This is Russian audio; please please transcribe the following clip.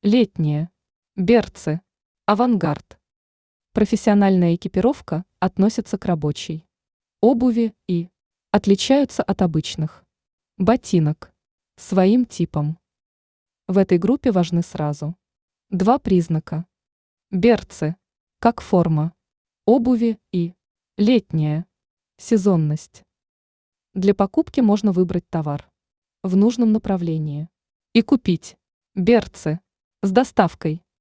летние, берцы, авангард. Профессиональная экипировка относится к рабочей обуви и отличаются от обычных ботинок своим типом. В этой группе важны сразу два признака. Берцы, как форма обуви, и летняя сезонность. Для покупки можно выбрать товар в нужном направлении и купить берцы с доставкой